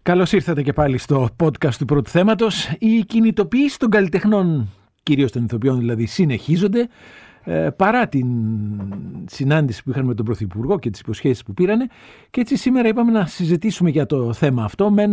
Καλώς ήρθατε και πάλι στο podcast του Πρώτου Θέματος. Οι κινητοποιήσεις των καλλιτεχνών, κυρίως των ηθοποιών δηλαδή, συνεχίζονται. Παρά την συνάντηση που είχαν με τον Πρωθυπουργό και τις υποσχέσεις που πήρανε. Και έτσι σήμερα είπαμε να συζητήσουμε για το θέμα αυτό με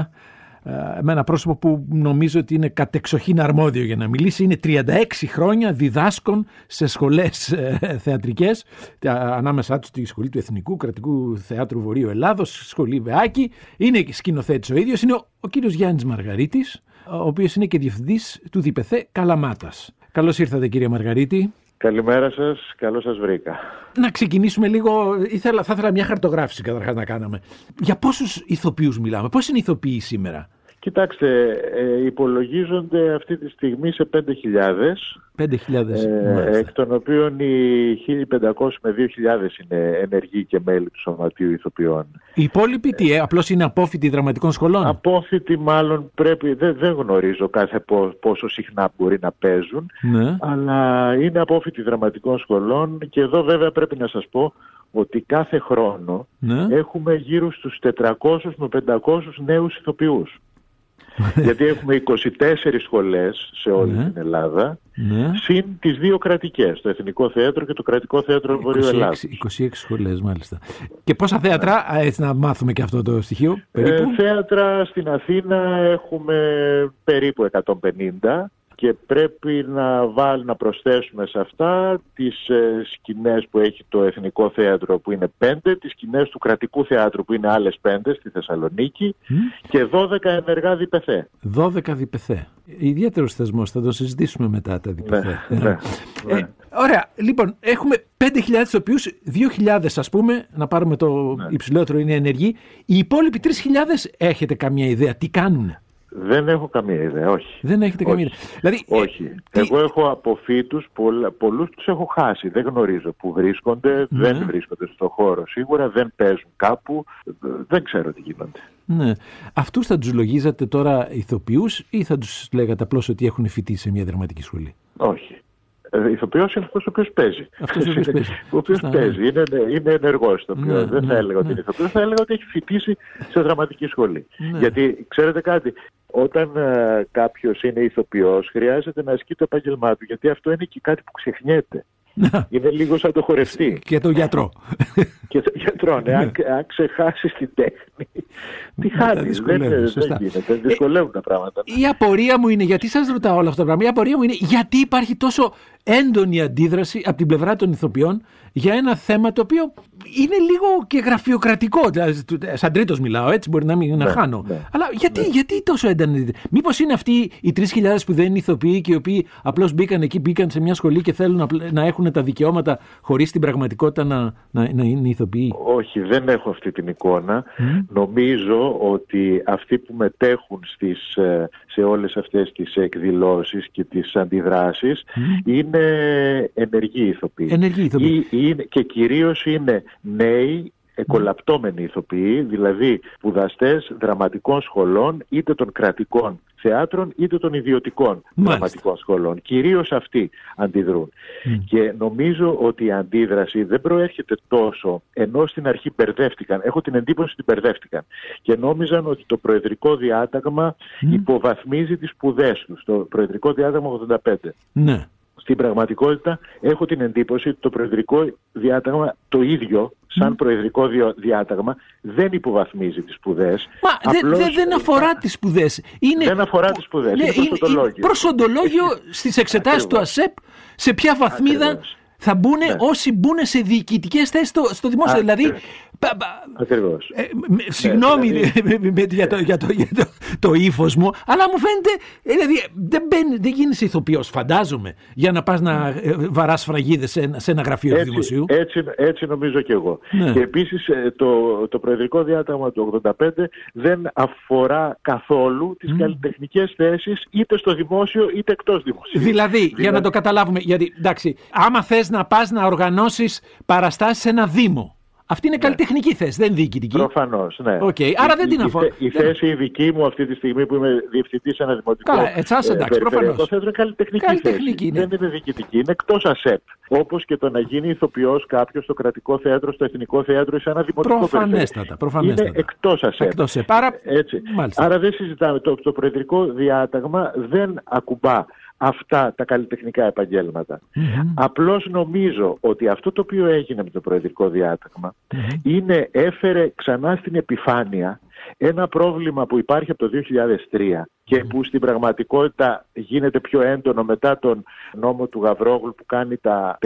ένα πρόσωπο που νομίζω ότι είναι κατεξοχήν αρμόδιο για να μιλήσει. Είναι 36 χρόνια διδάσκων σε σχολές θεατρικές, ανάμεσά τους τη Σχολή του Εθνικού Κρατικού Θεάτρου Βορείου Ελλάδος, Σχολή Βεάκη. Είναι σκηνοθέτης ο ίδιος, είναι ο κύριος Γιάννης Μαργαρίτης, ο οποίος είναι και διευθυντής του ΔΠΘ Καλαμάτας. Καλώς ήρθατε, κύριε Μαργαρίτη. Καλημέρα σας, καλώς σας βρήκα. Να ξεκινήσουμε λίγο, θα ήθελα μια χαρτογράφηση καταρχάς να κάναμε. Για πόσους ηθοποιούς μιλάμε, πώς είναι οι ηθοποιοί σήμερα? Κοιτάξτε, υπολογίζονται αυτή τη στιγμή σε 5.000. 5.000. Εκ των οποίων οι 1.500 με 2.000 είναι ενεργοί και μέλη του Σωματείου Ηθοποιών. Οι υπόλοιποι απλώς είναι απόφοιτοι δραματικών σχολών? Απόφοιτοι μάλλον πρέπει, δεν γνωρίζω κάθε πόσο συχνά μπορεί να παίζουν, ναι. Αλλά είναι απόφοιτοι δραματικών σχολών και εδώ βέβαια πρέπει να σας πω ότι κάθε χρόνο έχουμε γύρω στους 400 με 500 νέους ηθοποιούς. Γιατί έχουμε 24 σχολές σε όλη την Ελλάδα, συν τις δύο κρατικές, το Εθνικό Θέατρο και το Κρατικό Θέατρο Βορείου Ελλάδος. 26 σχολές μάλιστα. Και πόσα θέατρα, έτσι να μάθουμε και αυτό το στοιχείο, περίπου? Θέατρα στην Αθήνα έχουμε περίπου 150. Και πρέπει να προσθέσουμε σε αυτά τις σκηνές που έχει το Εθνικό Θέατρο που είναι 5, τις σκηνές του Κρατικού Θεάτρου που είναι άλλες 5 στη Θεσσαλονίκη και 12 ενεργά ΔΠΘ. 12 ΔΠΘ. Ιδιαίτερος θεσμός, θα το συζητήσουμε μετά τα ΔΠΘ. Ναι. Ωραία, λοιπόν, έχουμε 5.000 οποίους 2.000 ας πούμε, να πάρουμε το υψηλότερο, είναι ενεργοί. Οι υπόλοιποι 3.000 έχετε καμία ιδέα τι κάνουνε? Δεν έχω καμία ιδέα, όχι. Δεν έχετε καμία ιδέα. Δηλαδή, όχι. Εγώ έχω αποφύτους, πολλούς τους έχω χάσει. Δεν γνωρίζω που βρίσκονται, δεν βρίσκονται στο χώρο σίγουρα, δεν παίζουν κάπου, δεν ξέρω τι γίνονται. Ναι. Αυτούς θα τους λογίζατε τώρα ηθοποιούς ή θα τους λέγατε απλώς ότι έχουν φοιτήσει σε μια δραματική σχολή? Όχι. Ηθοποιός είναι αυτός ο οποίος παίζει. Ο οποίος παίζει, είναι ενεργός. Δεν θα έλεγα ότι είναι ηθοποιός, θα έλεγα ότι έχει φοιτήσει σε δραματική σχολή. Γιατί ξέρετε κάτι, όταν κάποιος είναι ηθοποιός χρειάζεται να ασκεί το επάγγελμά του, γιατί αυτό είναι και κάτι που ξεχνιέται. Είναι λίγο σαν το χορευτή. Και το γιατρό. Και το γιατρό, ναι. Αν ξεχάσεις την τέχνη, τι χάνεις, δεν γίνεται, δυσκολεύουν τα πράγματα. Η απορία μου είναι, γιατί σας ρωτάω όλα αυτά τα πράγματα, η απορία μου είναι γιατί υπάρχει τόσο έντονη αντίδραση από την πλευρά των ηθοποιών για ένα θέμα το οποίο είναι λίγο και γραφειοκρατικό. Δηλαδή, σαν τρίτος μιλάω, έτσι μπορεί να μην χάνω. Αλλά γιατί τόσο έντονη? Μήπως είναι αυτοί οι 3.000 που δεν είναι ηθοποιοί και οι οποίοι απλώς μπήκαν σε μια σχολή και θέλουν να έχουν τα δικαιώματα χωρίς την πραγματικότητα να είναι ηθοποιοί? Όχι, δεν έχω αυτή την εικόνα. Νομίζω ότι αυτοί που μετέχουν σε όλες αυτές τις εκδηλώσεις και τις αντιδράσεις είναι ενεργοί ηθοποιοί. Και κυρίως είναι νέοι εκολαπτώμενοι ηθοποιοί, δηλαδή σπουδαστές δραματικών σχολών, είτε των κρατικών θεάτρων είτε των ιδιωτικών δραματικών σχολών. Κυρίως αυτοί αντιδρούν. Και νομίζω ότι η αντίδραση δεν προέρχεται τόσο, ενώ στην αρχή μπερδεύτηκαν. Έχω την εντύπωση ότι μπερδεύτηκαν και νόμιζαν ότι το προεδρικό διάταγμα υποβαθμίζει τις σπουδές τους. Το προεδρικό διάταγμα 85. Ναι. Στην πραγματικότητα έχω την εντύπωση ότι το προεδρικό διάταγμα το ίδιο σαν προεδρικό διάταγμα δεν υποβαθμίζει τις σπουδές. Δεν αφορά τις σπουδές. Δεν αφορά τις σπουδές, είναι προσοντολόγιο. Προσοντολόγιο στις εξετάσεις του ΑΣΕΠ, σε ποια βαθμίδα θα μπουν όσοι μπουν σε διοικητικές θέσεις στο δημόσιο. Δηλαδή, ακριβώς. Συγγνώμη για το ύφος μου, αλλά μου φαίνεται, δηλαδή δεν γίνεις ηθοποιός, φαντάζομαι, για να πας να βαράς φραγίδες σε ένα γραφείο του δημοσίου. Έτσι νομίζω και εγώ. Και επίσης το προεδρικό διάταγμα του 85 δεν αφορά καθόλου τις καλλιτεχνικές θέσεις είτε στο δημόσιο είτε εκτός δημοσίου. Δηλαδή, για να το καταλάβουμε, γιατί εντάξει, άμα θες να πας να οργανώσεις παραστάσεις σε ένα δήμο, Αυτή είναι καλλιτεχνική θέση, δεν διοικητική. Προφανώς, ναι. Okay. Άρα δεν την αφορά. Η θέση η δική μου αυτή τη στιγμή που είμαι διευθυντής σε ένα δημοτικό περιφερειακό θέατρο είναι καλλιτεχνική θέση. Δεν είναι διοικητική, είναι εκτός ΑΣΕΠ. Όπως και το να γίνει ηθοποιός κάποιος στο κρατικό θέατρο, στο εθνικό θέατρο ή σε ένα δημοτικό προφανέστατα. Είναι εκτός ΑΣΕΠ. Άρα δεν συζητάμε. Το προεδρικό διάταγμα δεν ακουμπά αυτά τα καλλιτεχνικά επαγγέλματα. Απλώς νομίζω ότι αυτό το οποίο έγινε με το προεδρικό διάταγμα έφερε ξανά στην επιφάνεια ένα πρόβλημα που υπάρχει από το 2003 και που στην πραγματικότητα γίνεται πιο έντονο μετά τον νόμο του Γαβρόγλου που κάνει τα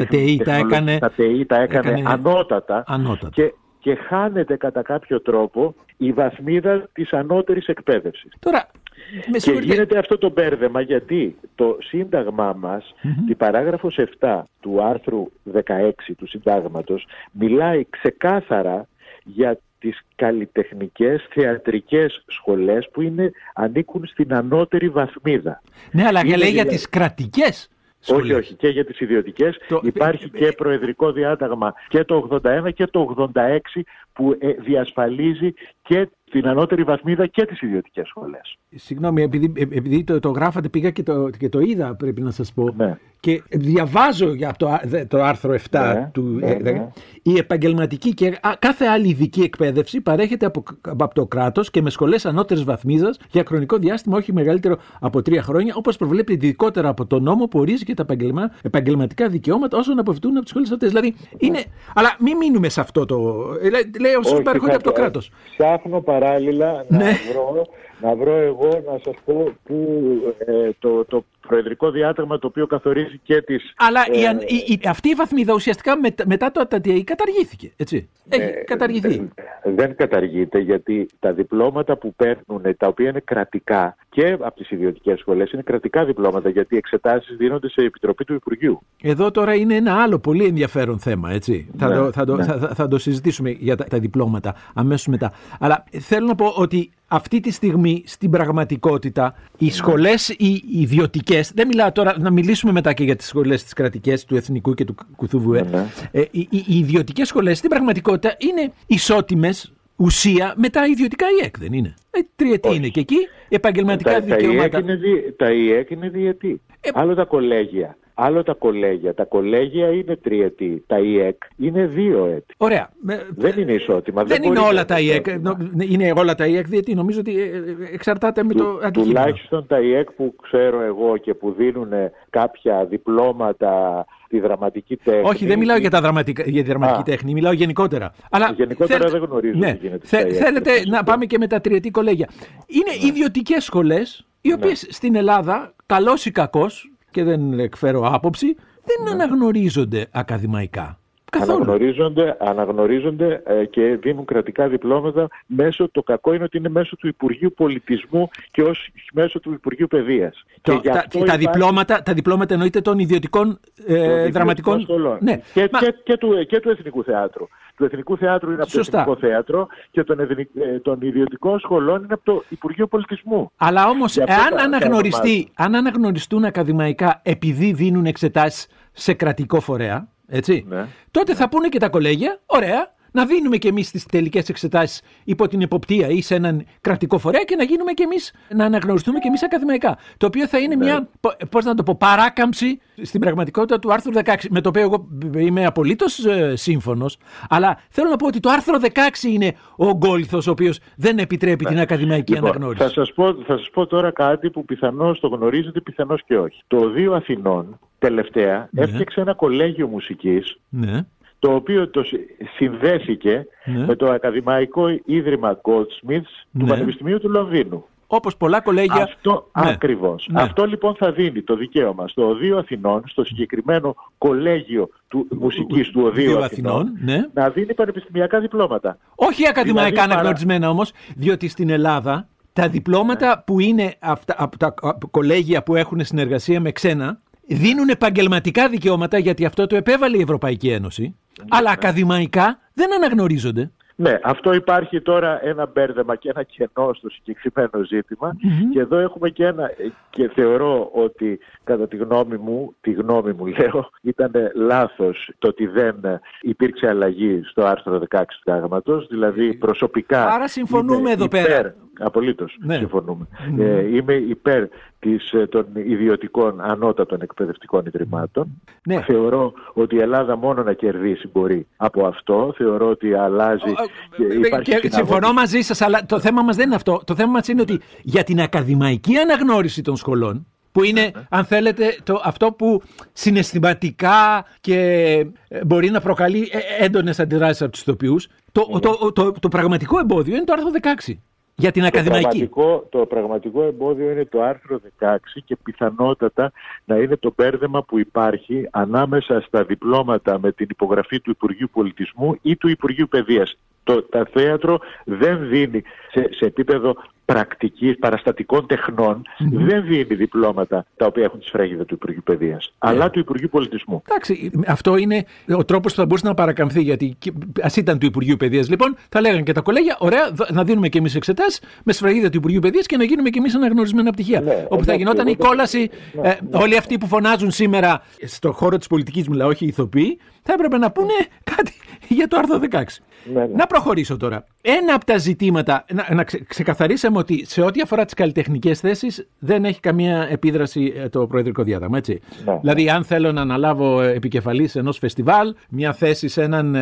ΤΕΗ τα έκανε ανώτατα. Και χάνεται κατά κάποιο τρόπο η βαθμίδα της ανώτερης εκπαίδευσης. Τώρα, και γίνεται αυτό το μπέρδεμα γιατί το Σύνταγμά μας, την παράγραφος 7 του άρθρου 16 του Συντάγματος, μιλάει ξεκάθαρα για τις καλλιτεχνικές θεατρικές σχολές που ανήκουν στην ανώτερη βαθμίδα. Ναι, αλλά λέει για τις κρατικές. Όχι, και για τις ιδιωτικές. Υπάρχει και προεδρικό διάταγμα και το 81 και το 86 που διασφαλίζει και την ανώτερη βαθμίδα και τις ιδιωτικές σχολές. Συγγνώμη, επειδή το γράφατε πήγα και το είδα, πρέπει να σας πω. Ναι. Και διαβάζω για το άρθρο 7 του... Η επαγγελματική και κάθε άλλη ειδική εκπαίδευση παρέχεται από το κράτος και με σχολές ανώτερης βαθμίδας για χρονικό διάστημα όχι μεγαλύτερο από 3 χρόνια, όπως προβλέπεται ειδικότερα από το νόμο που ορίζει και τα επαγγελματικά δικαιώματα όσων αποφυτούν από τις σχολές αυτές. Δηλαδή, αλλά μην μείνουμε σε αυτό το... Λέει όσους παρέχονται από το κράτος. Ψάχνω παράλληλα να βρω εγώ να σας πω που το προεδρικό διάταγμα το οποίο καθορίζει και τις... Αλλά αυτή η βαθμίδα ουσιαστικά μετά το ΤΑΤΙΑΗ καταργήθηκε, έτσι. Έχει καταργηθεί. Δεν καταργείται γιατί τα διπλώματα που παίρνουν, τα οποία είναι κρατικά και από τις ιδιωτικές σχολές, είναι κρατικά διπλώματα γιατί οι εξετάσεις δίνονται σε επιτροπή του Υπουργείου. Εδώ τώρα είναι ένα άλλο πολύ ενδιαφέρον θέμα, έτσι. Θα το συζητήσουμε για τα διπλώματα αμέσως μετά. Αλλά θέλω να πω ότι αυτή τη στιγμή στην πραγματικότητα οι σχολές οι ιδιωτικές, δεν μιλάω τώρα, να μιλήσουμε μετά και για τις σχολές τις κρατικές του Εθνικού και του Κουθούβουε, οι ιδιωτικές σχολές στην πραγματικότητα είναι ισότιμες ουσία με τα ιδιωτικά ΙΕΚ, δεν είναι? Τριετή είναι και εκεί, επαγγελματικά δικαιώματα. Τα ΙΕΚ είναι διετή. Άλλο τα κολέγια. Άλλο τα κολέγια. Τα κολέγια είναι τριετή. Τα ΙΕΚ είναι 2 έτη. Ωραία. Δεν είναι ισότιμα. Δεν είναι όλα τα ΙΕΚ. Είναι όλα τα ΙΕΚ διετή. Νομίζω ότι εξαρτάται με το αντικείμενο. Τουλάχιστον τα ΙΕΚ που ξέρω εγώ και που δίνουν κάποια διπλώματα τη δραματική τέχνη. Όχι, δεν μιλάω για τη δραματική τέχνη. Μιλάω γενικότερα. Αλλά γενικότερα δεν γνωρίζω τι γίνεται. Θέλετε να πάμε και με τα τριετή κολέγια. Είναι ιδιωτικές σχολές, οι οποίες στην Ελλάδα, καλός ή κακός, και δεν εκφέρω άποψη, δεν αναγνωρίζονται ακαδημαϊκά. Αναγνωρίζονται και δίνουν κρατικά διπλώματα το κακό είναι ότι είναι μέσω του Υπουργείου Πολιτισμού και όχι μέσω του Υπουργείου Παιδείας. Τα διπλώματα εννοείται των ιδιωτικών δραματικών σχολών. Ναι. Και του Εθνικού Θεάτρου. Του Εθνικού Θεάτρου είναι από το Εθνικό Θέατρο και των ιδιωτικών σχολών είναι από το Υπουργείο Πολιτισμού. Αλλά όμως, αν αναγνωριστούν ακαδημαϊκά επειδή δίνουν εξετάσεις σε κρατικό φορέα, έτσι, τότε θα πούνε και τα κολέγια, ωραία, να δίνουμε και εμείς τις τελικές εξετάσεις υπό την εποπτεία ή σε έναν κρατικό φορέα και να γίνουμε και εμείς, να αναγνωριστούμε και εμείς ακαδημαϊκά. Το οποίο θα είναι μια, παράκαμψη στην πραγματικότητα του άρθρου 16, με το οποίο εγώ είμαι απολύτως σύμφωνος, αλλά θέλω να πω ότι το άρθρο 16 είναι ο ογκόληθος ο οποίος δεν επιτρέπει την ακαδημαϊκή αναγνώριση. Θα σας πω τώρα κάτι που πιθανώς το γνωρίζετε, πιθανώς και όχι. Το Οδείο Αθηνών τελευταία έφτιαξε ένα κολέγιο μουσικής, το οποίο συνδέθηκε με το Ακαδημαϊκό Ίδρυμα Goldsmiths του Πανεπιστημίου του Λονδίνου. Όπως πολλά κολέγια. Ακριβώς. Αυτό λοιπόν θα δίνει το δικαίωμα στο Οδείο Αθηνών, στο συγκεκριμένο κολέγιο μουσικής του Οδείου Αθηνών, να δίνει πανεπιστημιακά διπλώματα. Όχι ακαδημαϊκά αναγνωρισμένα όμως, διότι στην Ελλάδα τα διπλώματα που είναι από τα κολέγια που έχουν συνεργασία με ξένα δίνουν επαγγελματικά δικαιώματα, γιατί αυτό το επέβαλε η Ευρωπαϊκή Ένωση, αλλά ακαδημαϊκά δεν αναγνωρίζονται. Ναι, αυτό υπάρχει τώρα ένα μπέρδεμα και ένα κενό στο συγκεκριμένο ζήτημα και εδώ έχουμε και θεωρώ ότι κατά τη γνώμη μου λέω, ήταν λάθος το ότι δεν υπήρξε αλλαγή στο άρθρο 16 του Συντάγματος, δηλαδή προσωπικά. Άρα συμφωνούμε εδώ πέρα. Απολύτως συμφωνούμε. Είμαι υπέρ των ιδιωτικών ανώτατων εκπαιδευτικών ιδρυμάτων. Ναι. Θεωρώ ότι η Ελλάδα μόνο να κερδίσει μπορεί από αυτό. Θεωρώ ότι αλλάζει. Και συμφωνώ μαζί σας, αλλά το θέμα μας δεν είναι αυτό. Το θέμα μας είναι ότι για την ακαδημαϊκή αναγνώριση των σχολών, που είναι, αν θέλετε, αυτό που συναισθηματικά και μπορεί να προκαλεί έντονες αντιδράσεις από τους ηθοποιούς, το πραγματικό εμπόδιο είναι το άρθρο 16. Για την ακαδημαϊκή. Το πραγματικό εμπόδιο είναι το άρθρο 16 και πιθανότατα να είναι το μπέρδεμα που υπάρχει ανάμεσα στα διπλώματα με την υπογραφή του Υπουργείου Πολιτισμού ή του Υπουργείου Παιδείας. Το θέατρο δεν δίνει σε επίπεδο πρακτικής, παραστατικών τεχνών, δεν δίνει διπλώματα τα οποία έχουν τη σφραγίδα του Υπουργείου Παιδείας, αλλά του Υπουργείου Πολιτισμού. Εντάξει, αυτό είναι ο τρόπος που θα μπορούσε να παρακαμφθεί, γιατί ας ήταν του Υπουργείου Παιδείας, λοιπόν, θα λέγανε και τα κολέγια, ωραία, να δίνουμε και εμείς εξετάσεις με σφραγίδα του Υπουργείου Παιδείας και να γίνουμε και εμείς αναγνωρισμένα πτυχία. Ναι, όπου θα γινόταν η κόλαση. Όλοι αυτοί που φωνάζουν σήμερα στον χώρο της πολιτικής, μιλάω, όχι οι ηθοποιοί, θα έπρεπε να πούνε κάτι για το άρθρο 16. Ναι. Να προχωρήσω τώρα. Ένα από τα ζητήματα, να ξεκαθαρίσαμε ότι σε ό,τι αφορά τις καλλιτεχνικές θέσεις δεν έχει καμία επίδραση το προεδρικό διάταγμα, έτσι. Ναι. Δηλαδή, αν θέλω να αναλάβω επικεφαλής ενός φεστιβάλ, μια θέση σε έναν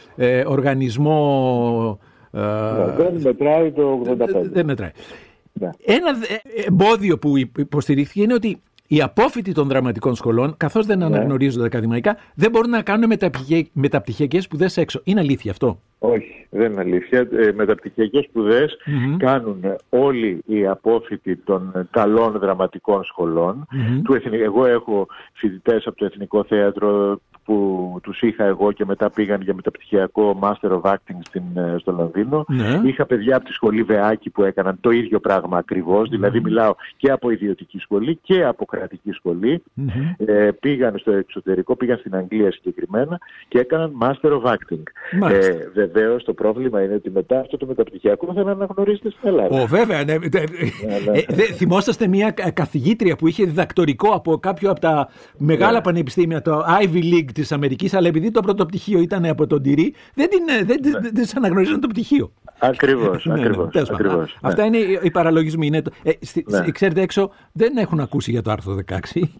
οργανισμό. Δεν μετράει το 85. Δεν μετράει. Ναι. Ένα εμπόδιο που υποστηρίχθηκε είναι ότι οι απόφοιτοι των δραματικών σχολών, καθώς δεν αναγνωρίζονται ακαδημαϊκά, δεν μπορούν να κάνουν μεταπτυχιακές σπουδές έξω. Είναι αλήθεια αυτό? Όχι, δεν είναι αλήθεια. Μεταπτυχιακές σπουδές κάνουν όλοι οι απόφοιτοι των καλών δραματικών σχολών. Εγώ έχω φοιτητές από το Εθνικό Θέατρο που τους είχα εγώ και μετά πήγαν για μεταπτυχιακό Master of Acting στο Λονδίνο. Είχα παιδιά από τη σχολή Βεάκη που έκαναν το ίδιο πράγμα ακριβώς, δηλαδή μιλάω και από ιδιωτική σχολή και από κρατική σχολή. Πήγαν στο εξωτερικό, πήγαν στην Αγγλία συγκεκριμένα και έκαναν Master of Acting. Βεβαίως το πρόβλημα είναι ότι μετά αυτό το μεταπτυχιακό θα αναγνωρίζεται στην Ελλάδα. Βέβαια. Θυμόσαστε μια καθηγήτρια που είχε διδακτορικό από κάποιο από τα μεγάλα πανεπιστήμια, το Ivy League της Αμερικής, αλλά επειδή το πρώτο πτυχίο ήταν από τον Τυρί, δεν της αναγνωρίζαν το πτυχίο. Ακριβώς. Αυτά είναι οι παραλογισμοί. Ξέρετε, έξω δεν έχουν ακούσει για το άρθρο 16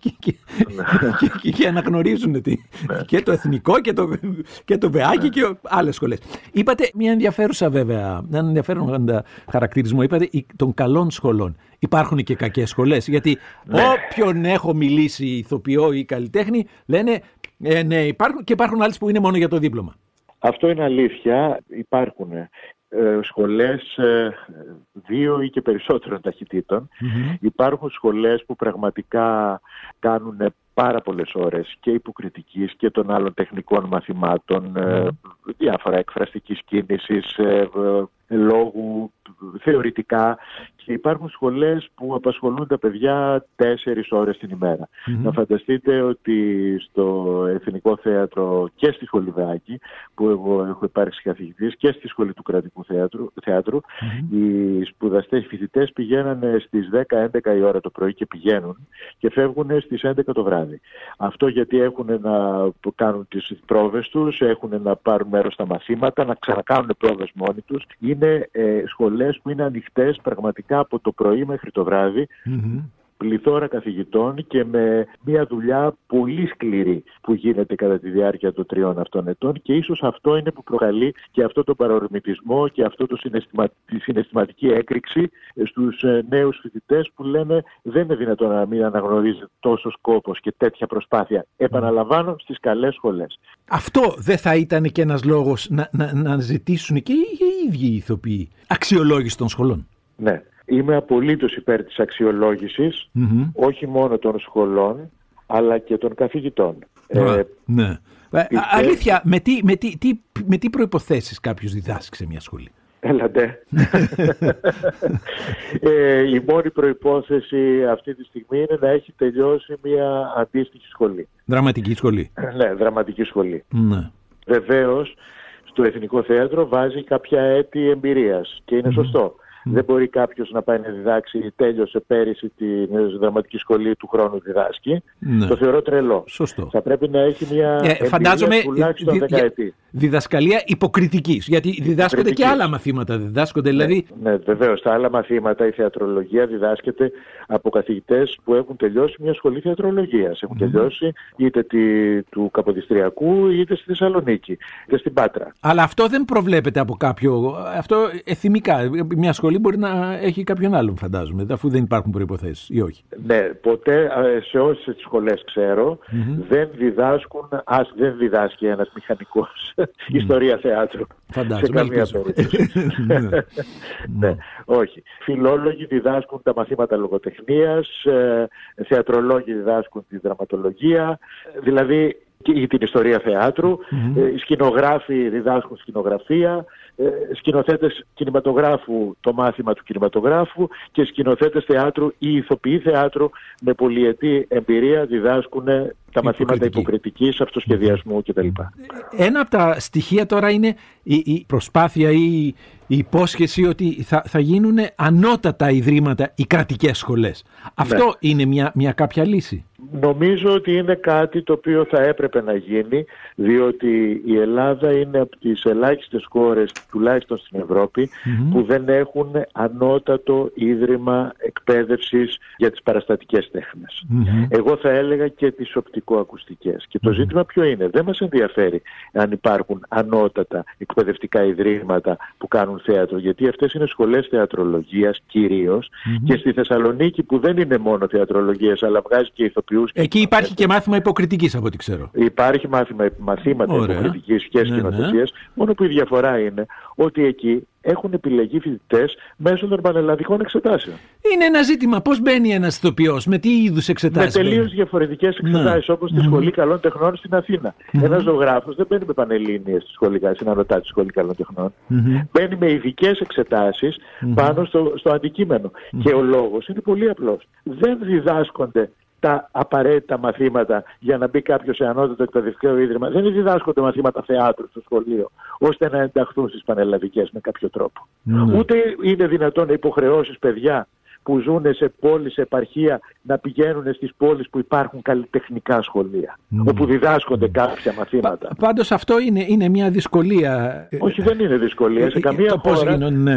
και αναγνωρίζουν και το εθνικό και το ΒΕΑΚΙ και άλλες σχολές. Είπατε μια ενδιαφέρουσα, βέβαια, έναν ενδιαφέρον χαρακτηρισμό. Είπατε των καλών σχολών. Υπάρχουν και κακές σχολές, γιατί όποιον έχω μιλήσει ηθοποιό ή καλλιτέχνη λένε ναι, υπάρχουν άλλες που είναι μόνο για το δίπλωμα. Αυτό είναι αλήθεια. Υπάρχουν σχολές 2 ή και περισσότερων ταχυτήτων. Υπάρχουν σχολές που πραγματικά κάνουν πάρα πολλές ώρες και υποκριτικής και των άλλων τεχνικών μαθημάτων, διάφορα εκφραστικής κίνησης, λόγου, θεωρητικά, και υπάρχουν σχολές που απασχολούν τα παιδιά 4 ώρες την ημέρα. Να φανταστείτε ότι στο Εθνικό Θέατρο και στη Σχολή Βεάκη, που εγώ έχω υπάρξει καθηγητής, και στη Σχολή του Κρατικού Θεάτρου, οι σπουδαστές φοιτητές πηγαίνανε στις 10-11 η ώρα το πρωί και πηγαίνουν και φεύγουν στις 11 το βράδυ. Αυτό γιατί έχουν να κάνουν τις πρόβες τους, έχουν να πάρουν μέρος στα μαθήματα, να ξανακάνουν πρόβες μόνοι τους. Είναι σχολές που είναι ανοιχτές πραγματικά από το πρωί μέχρι το βράδυ, πληθώρα καθηγητών και με μια δουλειά πολύ σκληρή που γίνεται κατά τη διάρκεια των 3 αυτών ετών, και ίσως αυτό είναι που προκαλεί και αυτό το παρορμητισμό και αυτό τη συναισθηματική έκρηξη στους νέους φοιτητές που λένε δεν είναι δυνατόν να μην αναγνωρίζεται τόσο κόπος και τέτοια προσπάθεια. Επαναλαμβάνω, στις καλές σχολές. Αυτό δεν θα ήταν και ένας λόγος να ζητήσουν και οι ίδιοι οι ηθοποιοί αξιολόγηση των σχολών? Ναι. Είμαι απολύτως υπέρ της αξιολόγησης, όχι μόνο των σχολών, αλλά και των καθηγητών. Ναι. Αλήθεια, με τι προϋποθέσεις κάποιος διδάσκει σε μια σχολή? Έλατε. Η μόνη προϋπόθεση αυτή τη στιγμή είναι να έχει τελειώσει μια αντίστοιχη σχολή. Δραματική σχολή. Ναι, δραματική σχολή. Ναι. Βεβαίως, στο Εθνικό Θέατρο βάζει κάποια έτη εμπειρίας και είναι σωστό. Δεν μπορεί κάποιος να πάει να διδάξει, τέλειωσε πέρυσι τη δραματική σχολή, του χρόνου διδάσκει. Το θεωρώ τρελό. Σωστό. Θα πρέπει να έχει μια εμπειρία τουλάχιστον δεκαετή. Διδασκαλία υποκριτικής, γιατί διδάσκονται και άλλα μαθήματα. Διδάσκονται, δηλαδή... Ναι, βεβαίως. Τα άλλα μαθήματα, η θεατρολογία διδάσκεται από καθηγητές που έχουν τελειώσει μια σχολή θεατρολογίας. Έχουν τελειώσει είτε του Καποδιστριακού είτε στη Θεσσαλονίκη είτε στην Πάτρα. Αλλά αυτό δεν προβλέπεται από κάποιο. Αυτό εθιμικά. Μια σχολή μπορεί να έχει κάποιον άλλον, φαντάζομαι, αφού δεν υπάρχουν προϋποθέσεις, ή όχι. Ναι, ποτέ σε όσες τις σχολές ξέρω δεν διδάσκει ένας μηχανικός ιστορία θεάτρου. Φαντάζομαι. Σε καμία περίπτωση. Ναι, όχι. Φιλόλογοι διδάσκουν τα μαθήματα λογοτεχνίας, θεατρολόγοι διδάσκουν τη δραματολογία, δηλαδή ή την ιστορία θεάτρου, σκηνογράφοι διδάσκουν σκηνογραφία, σκηνοθέτες κινηματογράφου το μάθημα του κινηματογράφου και σκηνοθέτες θεάτρου ή ηθοποιοί θεάτρου με πολυετή εμπειρία διδάσκουν τα μαθήματα υποκριτικής, αυτοσχεδιασμού κτλ. Ένα από τα στοιχεία τώρα είναι η προσπάθεια ή η υπόσχεση ότι θα γίνουν ανώτατα ιδρύματα οι κρατικές σχολές. Αυτό είναι μια κάποια λύση. Νομίζω ότι είναι κάτι το οποίο θα έπρεπε να γίνει, διότι η Ελλάδα είναι από τις ελάχιστες χώρες, τουλάχιστον στην Ευρώπη, που δεν έχουν ανώτατο ίδρυμα εκπαίδευσης για τις παραστατικές τέχνες. Εγώ θα έλεγα και τις οπτικοακουστικές. Και το ζήτημα ποιο είναι? Δεν μας ενδιαφέρει αν υπάρχουν ανώτατα εκπαιδευτικά ιδρύματα που κάνουν θέατρο, γιατί αυτές είναι σχολές θεατρολογίας κυρίως, και στη Θεσσαλονίκη, που δεν είναι μόνο θεατρολογίας αλλά βγάζει και ηθοποιούς. Εκεί υπάρχει και μάθημα υποκριτικής, από ό,τι ξέρω. Υπάρχει μαθήματα υποκριτικής και σκηνοθεσίας, μόνο που η διαφορά είναι ότι εκεί έχουν επιλεγεί φοιτητές μέσω των πανελλαδικών εξετάσεων. Είναι ένα ζήτημα. Πώς μπαίνει ένας ηθοποιός, με τι είδους εξετάσεις? Με τελείως διαφορετικές εξετάσεις, όπως στη Σχολή Καλών Τεχνών στην Αθήνα. Ένας ζωγράφος δεν μπαίνει με πανελλήνιες στην ανωτά της Σχολή Καλών Τεχνών. Μπαίνει με ειδικές εξετάσεις πάνω στο αντικείμενο. Και ο λόγος είναι πολύ απλός. Δεν διδάσκονται τα απαραίτητα μαθήματα για να μπει κάποιος σε ανώτατο εκπαιδευτικό ίδρυμα. Δεν διδάσκονται μαθήματα θεάτρου στο σχολείο, ώστε να ενταχθούν στις πανελλαδικές με κάποιο τρόπο. Ούτε είναι δυνατόν να υποχρεώσεις παιδιά που ζουν σε πόλεις, σε επαρχία, να πηγαίνουν στις πόλεις που υπάρχουν καλλιτεχνικά σχολεία, όπου διδάσκονται κάποια μαθήματα. Πάντως αυτό είναι μια δυσκολία. Όχι, δεν είναι δυσκολία. Σε καμία χώρα.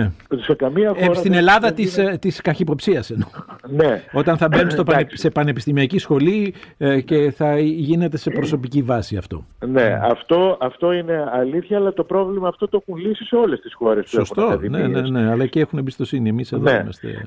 Σε καμία χώρα στην Ελλάδα της καχυποψίας εννοώ. Ναι. Όταν θα μπαίνουν σε πανεπιστημιακή σχολή και θα γίνεται σε προσωπική βάση αυτό. Ναι, αυτό είναι αλήθεια, αλλά το πρόβλημα αυτό το έχουν λύσει σε όλες τις χώρες. Σωστό, ναι, αλλά και έχουν εμπιστοσύνη. Εμείς εδώ είμαστε.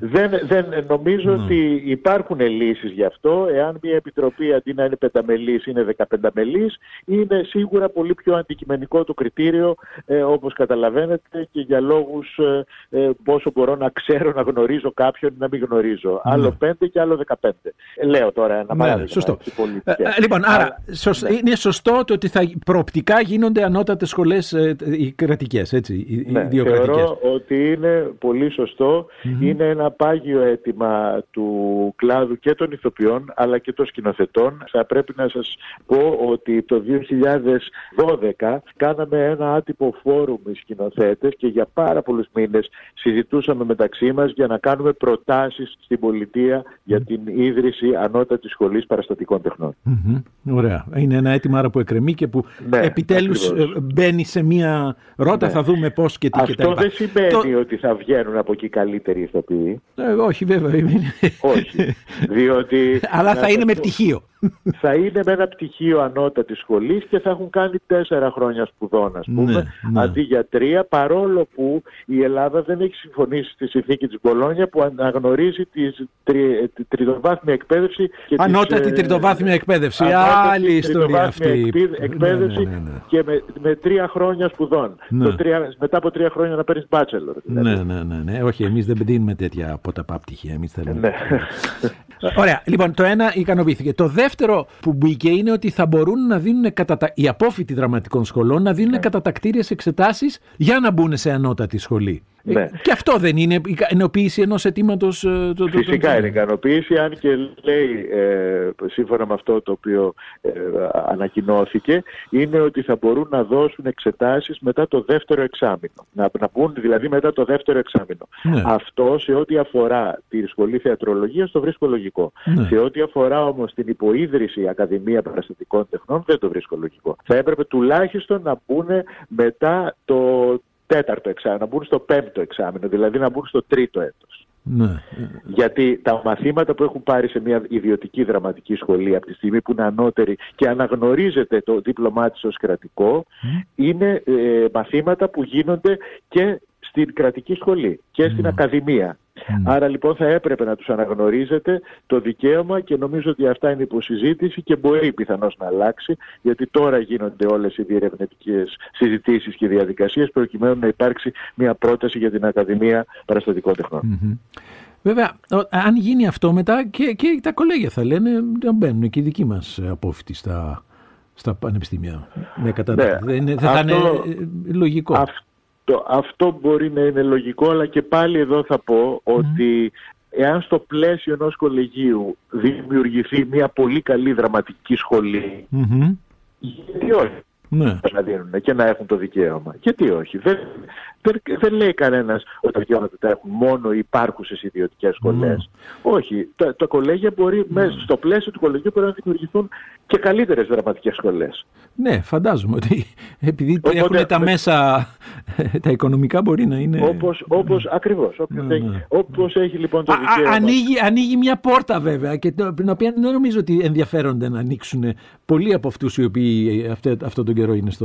Νομίζω ότι υπάρχουν λύσεις γι' αυτό. Εάν μια επιτροπή αντί να είναι 5μελής είναι 15μελής, είναι σίγουρα πολύ πιο αντικειμενικό το κριτήριο, όπως καταλαβαίνετε, και για λόγους πόσο μπορώ να ξέρω, να γνωρίζω κάποιον ή να μην γνωρίζω. Άλλο 5 και άλλο 15. Λέω τώρα ένα παράδειγμα. Σωστό. Λοιπόν, άρα είναι σωστό το ότι προοπτικά γίνονται ανώτατες σχολές οι κρατικές, έτσι, οι ιδιοκρατικές. Θεωρώ ότι είναι πολύ σωστό. Είναι ένα πάγιο αίτημα του κλάδου και των ηθοποιών αλλά και των σκηνοθετών. Θα πρέπει να σας πω ότι το 2012 κάναμε ένα άτυπο φόρουμ οι σκηνοθέτες και για πάρα πολλούς μήνες συζητούσαμε μεταξύ μας για να κάνουμε προτάσεις στην πολιτεία για την ίδρυση ανώτατης σχολής παραστατικών τεχνών. Ωραία. Είναι ένα αίτημα άρα που εκκρεμεί και που επιτέλους μπαίνει σε μία ρότα. Θα δούμε πώς και τι. Αυτό δεν σημαίνει ότι θα βγαίνουν από εκεί καλύτεροι ηθοποιοί. Όχι, βέβαια. Όχι. Διότι αλλά θα είναι με πτυχίο. Θα είναι με ένα πτυχίο ανώτατης σχολής και θα έχουν κάνει 4 χρόνια σπουδών, ας πούμε, αντί για 3, παρόλο που η Ελλάδα δεν έχει συμφωνήσει στη συνθήκη της Μπολόνια που αναγνωρίζει τη τριτοβάθμια εκπαίδευση. Ανώτατη τριτοβάθμια εκπαίδευση. Άλλη ιστορία αυτή. Εκπαίδευση και με 3 χρόνια σπουδών. Μετά από 3 χρόνια να παίρνεις bachelor. Ναι. Όχι, εμείς δεν δίνουμε τέτοια από τα πτυχία. Εμείς θέλουμε. Ωραία. Λοιπόν, το ένα ικανοποιήθηκε. Το δεύτερο που μπήκε είναι ότι θα μπορούν να δίνουν οι απόφοιτοι δραματικών σχολών να δίνουν κατατακτήριες εξετάσεις για να μπουν σε ανώτατη σχολή. Ναι. Και αυτό δεν είναι ικανοποίηση ενός αιτήματος? Φυσικά είναι ικανοποίηση, αν και λέει, σύμφωνα με αυτό το οποίο ανακοινώθηκε, είναι ότι θα μπορούν να δώσουν εξετάσεις μετά το δεύτερο εξάμηνο. Να μπουν δηλαδή μετά το δεύτερο εξάμηνο. Ναι. Αυτό σε ό,τι αφορά τη Σχολή Θεατρολογίας το βρίσκω λογικό. Ναι. Σε ό,τι αφορά όμως την υποίδρυση Ακαδημία Παραστατικών Τεχνών δεν το βρίσκω λογικό. Θα έπρεπε τουλάχιστον να μπουν μετά το τέταρτο εξάμηνο, να μπουν στο πέμπτο εξάμηνο, δηλαδή να μπουν στο τρίτο έτος. Ναι. Γιατί τα μαθήματα που έχουν πάρει σε μια ιδιωτική δραματική σχολή από τη στιγμή που είναι ανώτερη και αναγνωρίζεται το δίπλωμά της ως κρατικό, είναι μαθήματα που γίνονται και στην κρατική σχολή και στην ακαδημία. Άρα λοιπόν θα έπρεπε να τους αναγνωρίζετε το δικαίωμα και νομίζω ότι αυτά είναι υποσυζήτηση και μπορεί πιθανώς να αλλάξει, γιατί τώρα γίνονται όλες οι διερευνητικές συζητήσεις και διαδικασίες προκειμένου να υπάρξει μια πρόταση για την Ακαδημία Παραστατικών Τεχνών. Βέβαια, αν γίνει αυτό μετά και τα κολέγια θα λένε να μπαίνουν και οι δικοί μας απόφοιτοι στα πανεπιστήμια. Δεν θα είναι λογικό. Αυτό μπορεί να είναι λογικό, αλλά και πάλι εδώ θα πω ότι εάν στο πλαίσιο ενός κολεγίου δημιουργηθεί μια πολύ καλή δραματική σχολή, γιατί όχι να δίνουν και να έχουν το δικαίωμα? Γιατί όχι? Δεν λέει κανένας ότι τα δικαιώματα τα έχουν μόνο οι υπάρχουσες ιδιωτικές σχολές. Όχι. Τα κολέγια μπορεί μέσα στο πλαίσιο του κολεγίου μπορεί να δημιουργηθούν και καλύτερες δραματικές σχολές. Ναι, φαντάζομαι ότι επειδή έχουν τα μέσα, τα οικονομικά μπορεί να είναι... Ακριβώς. Όπως έχει λοιπόν το δικαίωμα. Ανοίγει μια πόρτα βέβαια, και την οποία δεν νομίζω ότι ενδιαφέρονται να ανοίξουν πολλοί από αυτούς οι οποίοι αυτόν τον καιρό είναι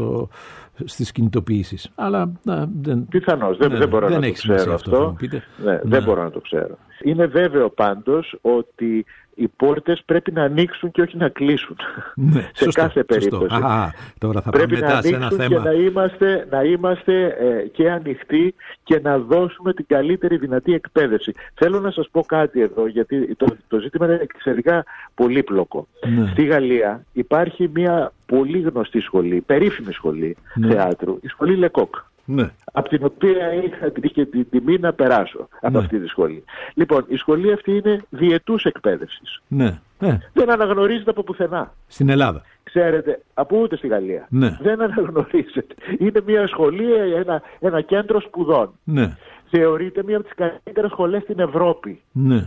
στις κινητοποιήσεις. Αλλά πιθανώς, δεν μπορώ να το ξέρω αυτό. Δεν μπορώ να το ξέρω. Είναι βέβαιο πάντως ότι οι πόρτες πρέπει να ανοίξουν και όχι να κλείσουν. Σε κάθε περίπτωση. Τώρα θα πρέπει να ανοίξουν και να είμαστε και ανοιχτοί και να δώσουμε την καλύτερη δυνατή εκπαίδευση. Θέλω να σας πω κάτι εδώ, γιατί το ζήτημα είναι εξαιρετικά πολύπλοκο. Στη Γαλλία υπάρχει μια πολύ γνωστή σχολή, περίφημη σχολή θεάτρου, η σχολή Λεκόκ. Από την οποία είχα την τιμή να περάσω από αυτή τη σχολή. Λοιπόν, η σχολή αυτή είναι διετούς εκπαίδευσης. Δεν αναγνωρίζεται από πουθενά. Στην Ελλάδα. Ξέρετε, από ούτε στη Γαλλία. Δεν αναγνωρίζεται. Είναι μια σχολή, ένα κέντρο σπουδών. Θεωρείται μια από τις καλύτερες σχολές στην Ευρώπη.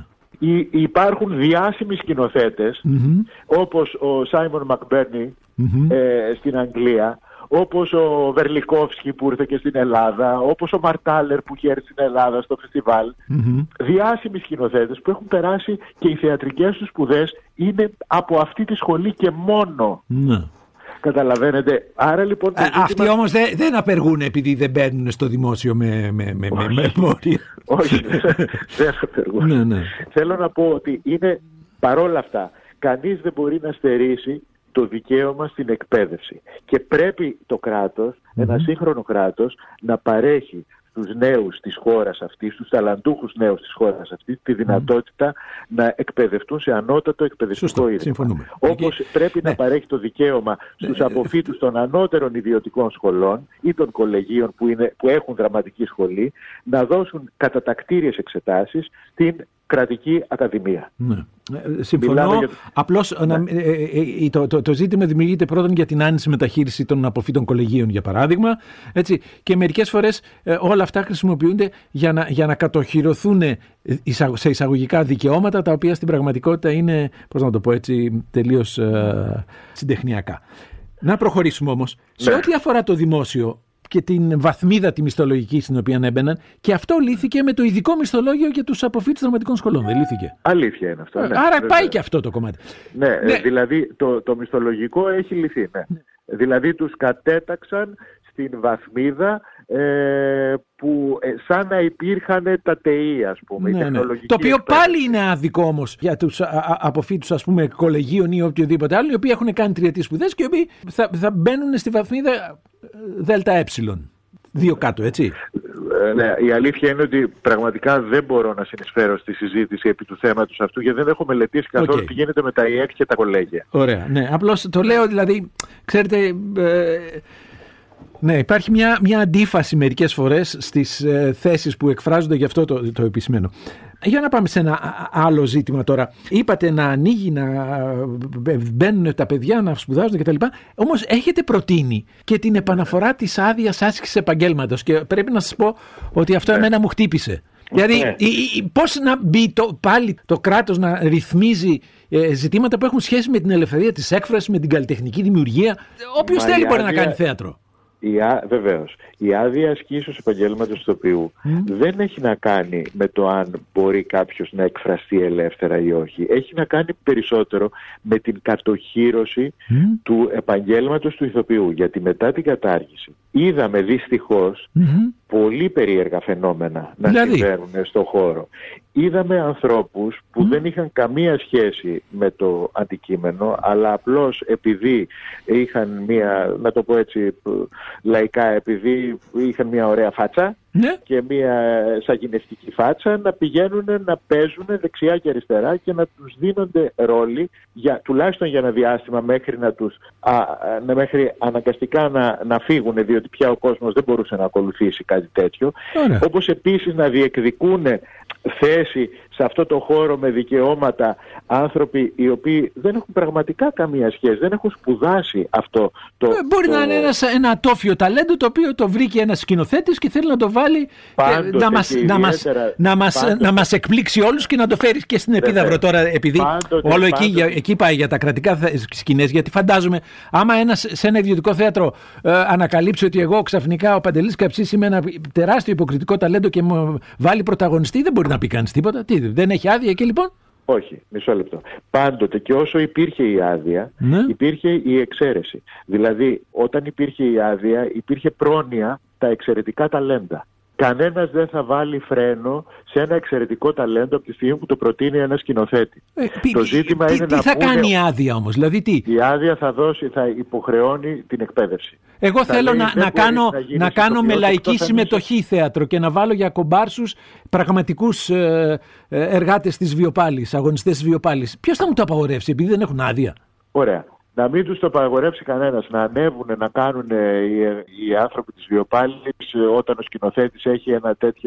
Υπάρχουν διάσημοι σκηνοθέτες, όπως ο Σάιμον Μακμπέρνι στην Αγγλία, όπως ο Βερλικόφσκι που ήρθε και στην Ελλάδα, όπως ο Μαρτάλερ που είχε έρθει στην Ελλάδα στο φεστιβάλ. Διάσημοι σκηνοθέτες που έχουν περάσει και οι θεατρικές τους σπουδές είναι από αυτή τη σχολή και μόνο. Καταλαβαίνετε. Άρα λοιπόν αυτοί όμως δεν απεργούν επειδή δεν μπαίνουν στο δημόσιο με μόρια. Όχι, δεν απεργούν. Θέλω να πω ότι είναι παρόλα αυτά κανείς δεν μπορεί να στερήσει το δικαίωμα στην εκπαίδευση. Και πρέπει το κράτος, ένα σύγχρονο κράτος, να παρέχει στους νέους της χώρας αυτής, στους ταλαντούχους νέους της χώρας αυτής, τη δυνατότητα να εκπαιδευτούν σε ανώτατο εκπαιδευτικό ίδρυμα. Όπως πρέπει να παρέχει το δικαίωμα στους αποφύτους των ανώτερων ιδιωτικών σχολών ή των κολεγίων που έχουν δραματική σχολή να δώσουν κατατακτήριες εξετάσεις στην κρατική ακαδημία. Συμφωνώ. Απλώς το ζήτημα δημιουργείται πρώτον για την άνηση μεταχείριση των αποφύτων κολεγίων, για παράδειγμα. Έτσι, και μερικές φορές όλα αυτά χρησιμοποιούνται για να κατοχυρωθούν σε εισαγωγικά δικαιώματα, τα οποία στην πραγματικότητα είναι, πώς να το πω έτσι, τελείως συντεχνιακά. Να προχωρήσουμε όμως. Σε ό,τι αφορά το δημόσιο και την βαθμίδα τη μισθολογική στην οποία έμπαιναν, και αυτό λύθηκε με το ειδικό μισθολόγιο για τους αποφύτους δραματικών σχολών, δεν λύθηκε? Αλήθεια είναι αυτό. Άρα πάει και αυτό το κομμάτι. Δηλαδή το μισθολογικό έχει λυθεί. Δηλαδή τους κατέταξαν στην βαθμίδα που σαν να υπήρχαν τα ΤΕΗ, ας πούμε. Το οποίο πάλι είναι άδικο όμως για τους αποφύτους, ας πούμε, κολεγίων ή οποιοδήποτε άλλο, οι οποίοι έχουν κάνει τριετής σπουδές και οι οποίοι θα μπαίνουν στη βαθμίδα ΔΕ, 2 κάτω, έτσι. Η αλήθεια είναι ότι πραγματικά δεν μπορώ να συνεισφέρω στη συζήτηση επί του θέματος αυτού, γιατί δεν έχω μελετήσει καθόλου τι γίνεται με τα ΙΕΚ και τα κολέγια. Ωραία, απλώς το λέω, δηλαδή, ξέρετε, Ναι, υπάρχει μια αντίφαση μερικές φορές στις θέσεις που εκφράζονται γι' αυτό το επισημένο. Για να πάμε σε ένα άλλο ζήτημα τώρα. Είπατε να ανοίγει, να μπαίνουν τα παιδιά, να σπουδάζουν κτλ. Όμως έχετε προτείνει και την επαναφορά της άδειας άσκησης επαγγέλματος και πρέπει να σας πω ότι αυτό εμένα μου χτύπησε. Δηλαδή, πώς να μπει πάλι το κράτος να ρυθμίζει ζητήματα που έχουν σχέση με την ελευθερία της έκφρασης, με την καλλιτεχνική δημιουργία. Όποιος θέλει μπορεί να κάνει θέατρο. Βεβαίως. Η άδεια ασκήσεως επαγγέλματος ηθοποιού δεν έχει να κάνει με το αν μπορεί κάποιος να εκφραστεί ελεύθερα ή όχι. Έχει να κάνει περισσότερο με την κατοχύρωση του επαγγέλματος του ηθοποιού. Γιατί μετά την κατάργηση είδαμε δυστυχώς πολύ περίεργα φαινόμενα να συμβαίνουν στον χώρο. Είδαμε ανθρώπους που δεν είχαν καμία σχέση με το αντικείμενο, αλλά απλώς επειδή είχαν μία, να το πω έτσι λαϊκά, επειδή είχαν μία ωραία φάτσα και μία σαγηνευτική φάτσα, να πηγαίνουν να παίζουν δεξιά και αριστερά και να τους δίνονται ρόλοι, τουλάχιστον για ένα διάστημα μέχρι αναγκαστικά να φύγουν, διότι πια ο κόσμος δεν μπορούσε να ακολουθήσει κάτι τέτοιο. Όπως επίσης να διεκδικούν θέση σε αυτό το χώρο με δικαιώματα άνθρωποι οι οποίοι δεν έχουν πραγματικά καμία σχέση, δεν έχουν σπουδάσει αυτό το... Μπορεί να είναι ένα ατόφιο ταλέντο το οποίο το βρήκε ένας σκηνοθέτης και θέλει να το βάλει να μας εκπλήξει όλους και να το φέρει και στην Επίδαυρο τώρα, επειδή όλο εκεί πάει για τα κρατικά σκηνές, γιατί φαντάζομαι άμα σε ένα ιδιωτικό θέατρο ανακαλύψει ότι εγώ ξαφνικά ο Παντελής Καψής είμαι ένα τεράστιο υποκριτικό ταλέντο και μου βάλει πρωταγωνιστή, δεν μπορεί να πει κανείς τίποτα. Δεν έχει άδεια και λοιπόν? Όχι, μισό λεπτό. Πάντοτε και όσο υπήρχε η άδεια, υπήρχε η εξαίρεση. Δηλαδή, όταν υπήρχε η άδεια, υπήρχε πρόνοια τα εξαιρετικά ταλέντα. Κανένας δεν θα βάλει φρένο σε ένα εξαιρετικό ταλέντο από τη στιγμή που το προτείνει ένας σκηνοθέτη. Το ζήτημα είναι τι θα κάνει η άδεια όμως, δηλαδή τι? Η άδεια θα υποχρεώνει την εκπαίδευση. Εγώ θέλω να κάνω με λαϊκή συμμετοχή θέατρο και να βάλω για κομπάρσους πραγματικούς εργάτες της Βιοπάλης, αγωνιστές της Βιοπάλης. Ποιος θα μου το απαγορεύσει επειδή δεν έχουν άδεια? Ωραία. Να μην τους το απαγορεύσει κανένας, να ανέβουν, να κάνουν οι άνθρωποι της Βιοπάλης όταν ο σκηνοθέτης έχει ένα τέτοιο,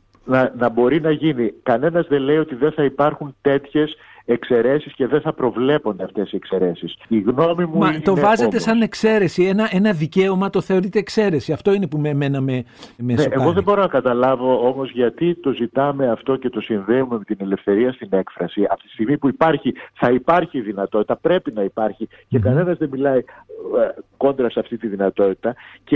να μπορεί να γίνει. Κανένας δεν λέει ότι δεν θα υπάρχουν τέτοιες εξαιρέσεις και δεν θα προβλέπονται αυτές οι εξαιρέσεις. Η γνώμη μου είναι το βάζετε όμως σαν εξαίρεση, ένα δικαίωμα το θεωρείτε εξαίρεση. Αυτό είναι που με σοκάρει. Εγώ δεν μπορώ να καταλάβω όμως γιατί το ζητάμε αυτό και το συνδέουμε με την ελευθερία στην έκφραση. Από τη στιγμή που θα υπάρχει δυνατότητα, πρέπει να υπάρχει και κανένας δεν μιλάει κόντρα σε αυτή τη δυνατότητα, και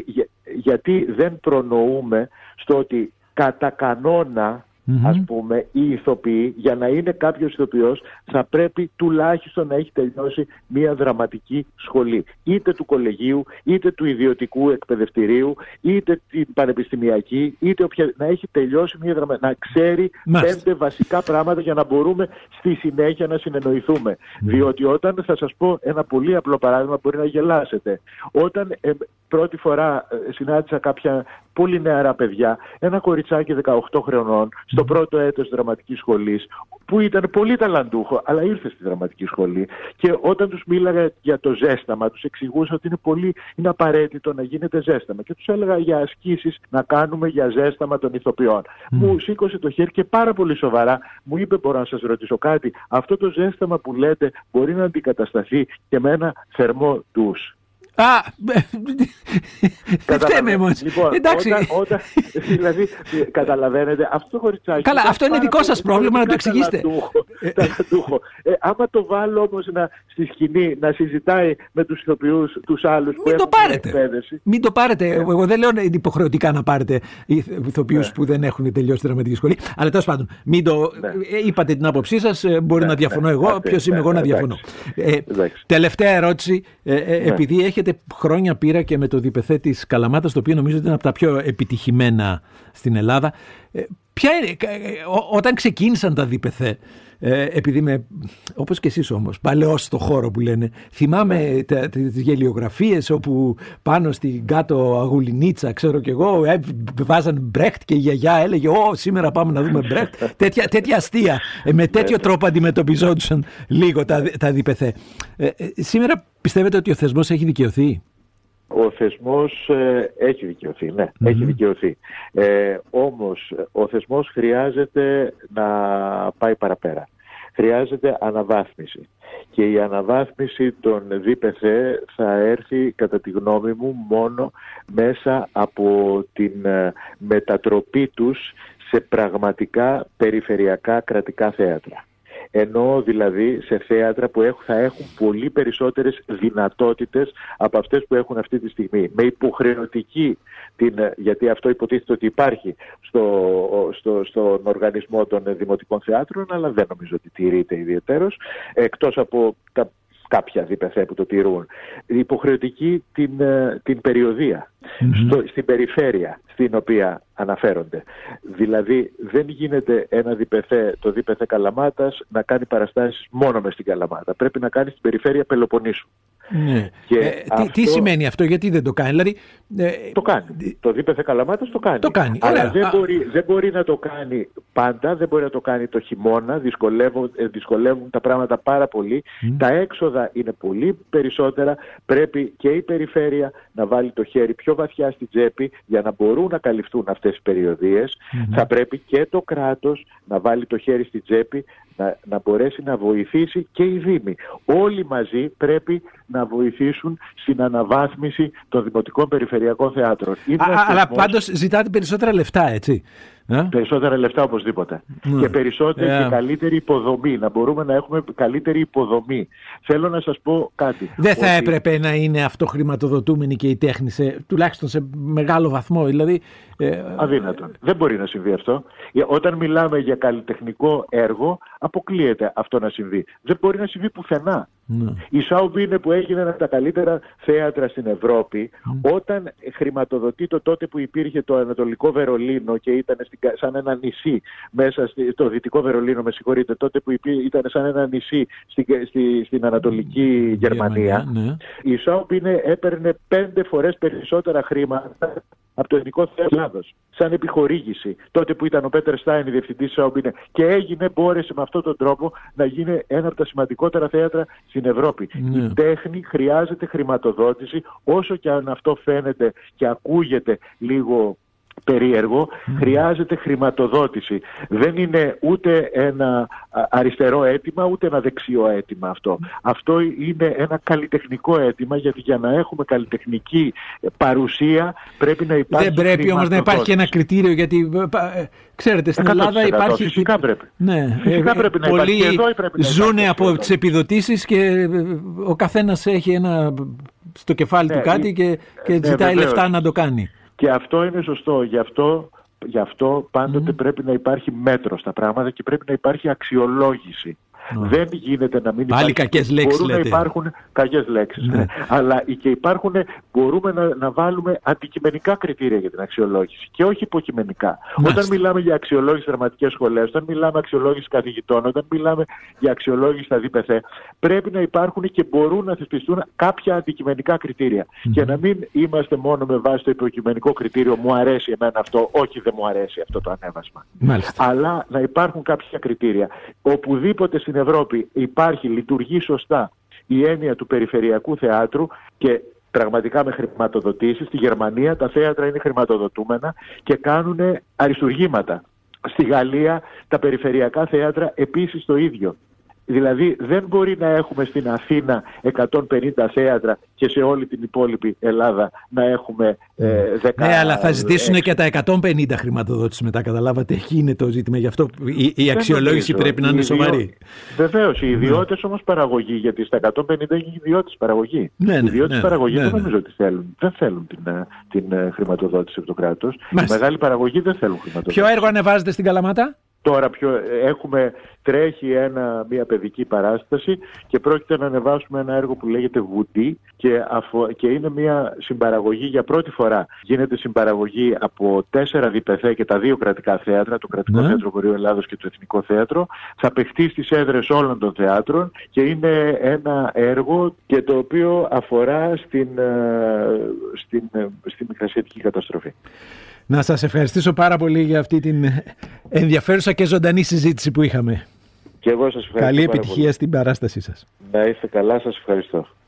γιατί δεν προνοούμε στο ότι κατά κανόνα, ας πούμε, οι ηθοποιοί, για να είναι κάποιος ηθοποιός, θα πρέπει τουλάχιστον να έχει τελειώσει μια δραματική σχολή. Είτε του κολεγίου, είτε του ιδιωτικού εκπαιδευτηρίου, είτε την πανεπιστημιακή, είτε να έχει τελειώσει να ξέρει 5 βασικά πράγματα για να μπορούμε στη συνέχεια να συνεννοηθούμε. Διότι όταν, θα σας πω ένα πολύ απλό παράδειγμα, μπορεί να γελάσετε. Όταν πρώτη φορά συνάντησα κάποια πολύ νεαρά παιδιά, ένα κοριτσάκι 18 χρονών, στο πρώτο έτος δραματικής σχολής, που ήταν πολύ ταλαντούχο, αλλά ήρθε στη δραματική σχολή, και όταν τους μίλαγα για το ζέσταμα, τους εξηγούσα ότι είναι απαραίτητο να γίνεται ζέσταμα, και τους έλεγα για ασκήσεις να κάνουμε για ζέσταμα των ηθοποιών. Μου σήκωσε το χέρι και πάρα πολύ σοβαρά μου είπε: μπορώ να σας ρωτήσω κάτι? Αυτό το ζέσταμα που λέτε μπορεί να αντικατασταθεί και με ένα θερμό ντους? Δεν φταίμε όμως. Λοιπόν, δηλαδή, καταλαβαίνετε, αυτό το κοριτσάκι... Καλά, αυτό είναι δικό σας πρόβλημα, να το εξηγήσετε. Άμα το βάλω όμως στη σκηνή να συζητάει με τους ηθοποιούς, τους άλλους που έχουν εκπαίδευση... Μην το πάρετε. Εγώ δεν λέω υποχρεωτικά να πάρετε ηθοποιούς που δεν έχουν τελειώσει τη δραματική σχολή. Αλλά τέλος πάντων, είπατε την άποψή σας, μπορεί να διαφωνώ εγώ. Ποιος είμαι εγώ να διαφωνώ? Τελευταία ερώτηση, επειδή έχετε χρόνια πείρα και με το διπεθέ της Καλαμάτας, το οποίο νομίζω ότι είναι από τα πιο επιτυχημένα στην Ελλάδα. Ποια είναι, όταν ξεκίνησαν τα διπεθέ, επειδή είμαι, όπως και εσείς όμως, παλαιός στο χώρο που λένε, θυμάμαι τις γελιογραφίες όπου πάνω στην κάτω Αγουλινίτσα, ξέρω κι εγώ, βάζαν Μπρέχτ και η γιαγιά έλεγε σήμερα πάμε να δούμε Μπρέχτ. Τέτοια αστεία, με τέτοιο τρόπο αντιμετωπιζόντουσαν λίγο τα διπεθέ. Σήμερα πιστεύετε ότι ο θεσμός έχει δικαιωθεί? Ο θεσμός έχει δικαιωθεί, ναι, έχει δικαιωθεί. Όμως ο θεσμός χρειάζεται να πάει παραπέρα. Χρειάζεται αναβάθμιση. Και η αναβάθμιση των ΔΠΘ θα έρθει, κατά τη γνώμη μου, μόνο μέσα από την μετατροπή τους σε πραγματικά περιφερειακά κρατικά θέατρα. Εννοώ δηλαδή σε θέατρα που θα έχουν πολύ περισσότερες δυνατότητες από αυτές που έχουν αυτή τη στιγμή. Με υποχρεωτική, γιατί αυτό υποτίθεται ότι υπάρχει στον οργανισμό των δημοτικών θεάτρων, αλλά δεν νομίζω ότι τηρείται ιδιαιτέρως, εκτός από κάποια ΔΠΘ που το τηρούν. Υποχρεωτική την περιοδεία, στην περιφέρεια στην οποία αναφέρονται. Δηλαδή δεν γίνεται ένα ΔΠΘ, το ΔΠΘ Καλαμάτας, να κάνει παραστάσεις μόνο μες στην Καλαμάτα. Πρέπει να κάνει στην περιφέρεια Πελοποννήσου. Ναι. Τι σημαίνει αυτό, γιατί δεν το κάνει? Δηλαδή, το κάνει. Το ΔΠΘ Καλαμάτας το κάνει. Αλλά δεν μπορεί να το κάνει πάντα, δεν μπορεί να το κάνει το χειμώνα, δυσκολεύουν τα πράγματα πάρα πολύ. Τα έξοδα είναι πολύ περισσότερα, πρέπει και η περιφέρεια να βάλει το χέρι πιο βαθιά στην τσέπη για να μπορούν να καλυφθούν αυτές οι περιοδίες. Θα πρέπει και το κράτος να βάλει το χέρι στην τσέπη, να μπορέσει να βοηθήσει, και οι Δήμοι. Όλοι μαζί πρέπει να βοηθήσουν στην αναβάθμιση των δημοτικών περιφερειακών θεάτρων. Αλλά πάντως ζητάτε περισσότερα λεφτά, έτσι? Περισσότερα λεφτά οπωσδήποτε. Και περισσότερη και καλύτερη υποδομή. Να μπορούμε να έχουμε καλύτερη υποδομή. Θέλω να σας πω κάτι. Δεν θα έπρεπε να είναι αυτοχρηματοδοτούμενη και η τέχνη, τουλάχιστον σε μεγάλο βαθμό? Δηλαδή, αδύνατον. Δεν μπορεί να συμβεί αυτό. Όταν μιλάμε για καλλιτεχνικό έργο, αποκλείεται αυτό να συμβεί. Δεν μπορεί να συμβεί πουθενά. Η Σάουμπίνε, που έγινε ένα από τα καλύτερα θέατρα στην Ευρώπη, όταν χρηματοδοτεί τότε που υπήρχε το Ανατολικό Βερολίνο και ήταν σαν ένα νησί μέσα το Δυτικό Βερολίνο, με συγχωρείτε, τότε που ήταν σαν ένα νησί στην Ανατολική Γερμανία, η Σάουμπίνε έπαιρνε 5 φορές περισσότερα χρήματα από το Εθνικό Θέατρο Ελλάδος, σαν επιχορήγηση, τότε που ήταν ο Πέτερ Στάιν διευθυντής της Σάουμπίνε, και μπόρεσε με αυτόν τον τρόπο να γίνει ένα από τα σημαντικότερα θέατρα στην Ευρώπη. Η τέχνη χρειάζεται χρηματοδότηση, όσο και αν αυτό φαίνεται και ακούγεται λίγο περίεργο, χρειάζεται χρηματοδότηση. Δεν είναι ούτε ένα αριστερό αίτημα, ούτε ένα δεξιό αίτημα αυτό. Αυτό είναι ένα καλλιτεχνικό αίτημα, γιατί για να έχουμε καλλιτεχνική παρουσία πρέπει να υπάρχει. Δεν πρέπει όμως να υπάρχει ένα κριτήριο, γιατί ξέρετε, στην Ελλάδα υπάρχει. Φυσικά πρέπει. Ναι, φυσικά πρέπει να πολλοί υπάρχει. Πολλοί ζουν από τις επιδοτήσεις και ο καθένας έχει στο κεφάλι του κάτι και ζητάει λεφτά να το κάνει. Και αυτό είναι σωστό. Γι' αυτό πάντοτε πρέπει να υπάρχει μέτρο στα πράγματα και πρέπει να υπάρχει αξιολόγηση. Δεν γίνεται να μην υπάρχει. Κακές λέξεις, μπορούν να υπάρχουν κακές λέξεις. Ναι. Αλλά και μπορούμε να βάλουμε αντικειμενικά κριτήρια για την αξιολόγηση και όχι υποκειμενικά. Όταν μιλάμε για αξιολόγηση στις δραματικές σχολές, όταν μιλάμε αξιολόγηση καθηγητών, όταν μιλάμε για αξιολόγηση στα ΔΠΘ, πρέπει να υπάρχουν και μπορούν να θεσπιστούν κάποια αντικειμενικά κριτήρια. Και να μην είμαστε μόνο με βάση το υποκειμενικό κριτήριο, μου αρέσει εμένα αυτό, όχι δεν μου αρέσει αυτό το ανέβασμα. Αλλά να υπάρχουν κάποια κριτήρια. Οπουδήποτε στην Ευρώπη λειτουργεί σωστά η έννοια του περιφερειακού θεάτρου και πραγματικά με χρηματοδοτήσεις. Στη Γερμανία τα θέατρα είναι χρηματοδοτούμενα και κάνουν αριστουργήματα. Στη Γαλλία τα περιφερειακά θέατρα επίσης το ίδιο. Δηλαδή δεν μπορεί να έχουμε στην Αθήνα 150 θέατρα και σε όλη την υπόλοιπη Ελλάδα να έχουμε 10. Ναι, αλλά θα ζητήσουν και τα 150 χρηματοδότηση μετά, καταλάβατε. Εκεί είναι το ζήτημα. Γι' αυτό η αξιολόγηση πρέπει να είναι σοβαρή. Βεβαίως, οι ιδιώτες όμως παραγωγή, γιατί στα 150 είναι ιδιώτες παραγωγή. Οι ιδιώτες παραγωγή δεν νομίζω ότι θέλουν. Δεν θέλουν την χρηματοδότηση από το κράτος. Οι μεγάλοι παραγωγοί δεν θέλουν χρηματοδότηση. Ποιο έργο ανεβάζετε στην Καλαμάτα? Τώρα τρέχει μια παιδική παράσταση και πρόκειται να ανεβάσουμε ένα έργο που λέγεται Βουντί και είναι μια συμπαραγωγή για πρώτη φορά. Γίνεται συμπαραγωγή από 4 ΔΠΘ και τα 2 κρατικά θέατρα, το Κρατικό Θέατρο Βορείου Ελλάδος και το Εθνικό Θέατρο. Θα παιχτεί στις έδρες όλων των θεάτρων και είναι ένα έργο και το οποίο αφορά στην μικρασιατική καταστροφή. Να σας ευχαριστήσω πάρα πολύ για αυτή την ενδιαφέρουσα και ζωντανή συζήτηση που είχαμε. Και εγώ σας ευχαριστώ. Καλή επιτυχία στην παράστασή σας. Να είστε καλά, σας ευχαριστώ.